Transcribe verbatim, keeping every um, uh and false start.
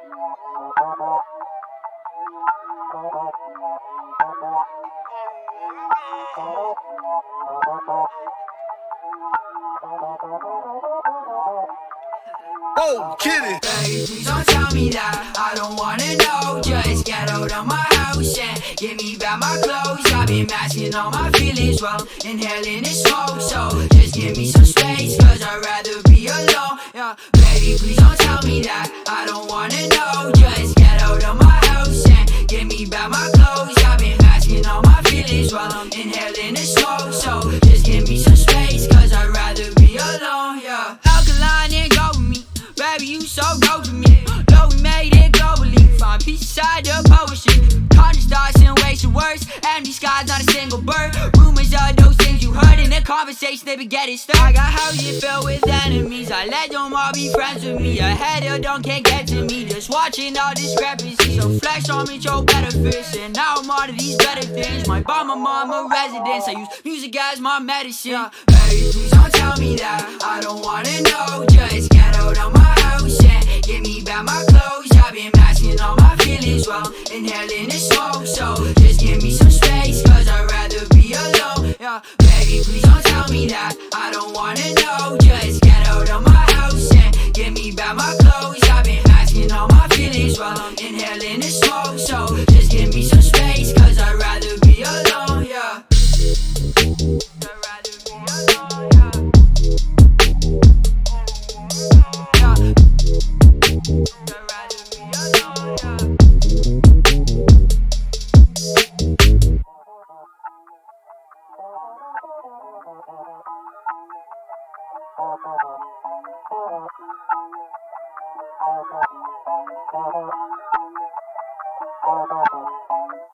Oh, kitty. Baby, please don't tell me that I don't wanna know. Just get out of my house and give me back my clothes. I've been masking all my feelings while inhaling this smoke. So just give me some space, cause I'd rather be alone. Yeah, baby, please don't tell me that I don't wanna know. Just get out of my house and give me back my clothes. I've been masking all my feelings while I'm inhaling this smoke. So just give me some space, cause I'd rather be alone. Yeah, alkaline and go with me. Baby, you so dope to me. Though we made it globally. Find peace inside the poetry. Conscious thoughts and ways to words. Empty skies, not a single bird. Rumors of those things you heard in the conversation, they be getting stirred. I got houses filled with enemies. I let them all be friends with me. A header don't can't get to me. Just watching all discrepancies. So flex on me, your benefits. And now I'm on to these better things. My bar, my mama residence. I use music as my medicine. Baby, please don't tell me that I don't wanna know. Just get out of my house and give me back my clothes. I've been masking all my feelings while inhaling this smoke. So just give me some space, cause I'd rather be alone. Yeah, baby, please don't tell me that I don't wanna know. Just get out of my house and give me back my clothes. I've been masking all my feelings while I'm inhaling this smoke. So just give me some space, cause I'd rather be alone. Yeah, I'd rather be alone. Yeah, yeah. I'd rather be alone. Yeah.